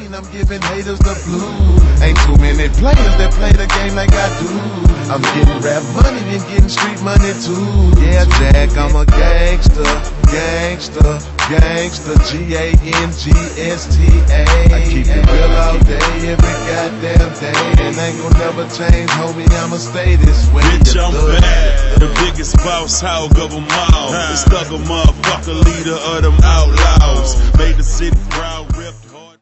pain, I'm giving haters the blues. Ain't too many players that play the game like I do. I'm getting rap money and getting street money too. Yeah, Jack, I'm a gangster, gangster, gangster, G-A-N-G-S-T-A. I keep it real all day, every goddamn day, and ain't gon' never change, homie, I'ma stay this way. Bitch, I'm bad, the biggest boss hog of them all. The stuck a motherfucker, leader of them outlaws. Made the city proud.